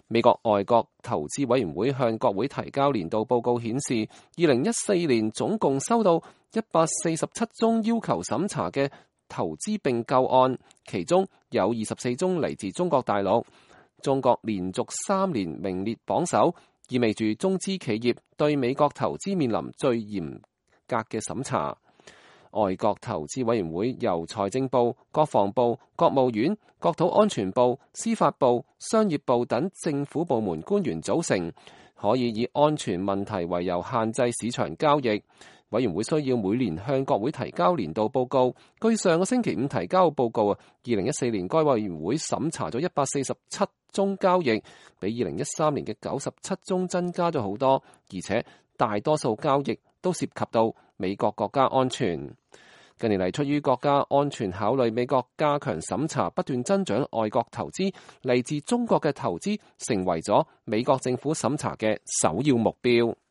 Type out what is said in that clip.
美國外國投資委員會向國會提交年度報告顯示，2014年總共收到147宗要求審查嘅投資併購案，其中有24宗嚟自中國大陸。中國連續3年名列榜首，意味住中資企業對美國投資面臨最嚴格嘅審查。外國投資委員會由財政部、國防部、國務院、國土安全部、司法部、商業部等政府部門官員組成，可以以安全問題為由限制市場交易。委員會需要每年向國會提交年度報告。據上個星期五提交嘅報告，2014年該委員會審查咗147宗交易，比2013年嘅97宗增加咗好多，而且大多數交易都涉及到美國國家安全。近年嚟，出於國家安全考慮，美國加強審查，不斷增長外國投資，嚟自中國嘅投資成為咗美國政府審查嘅首要目標。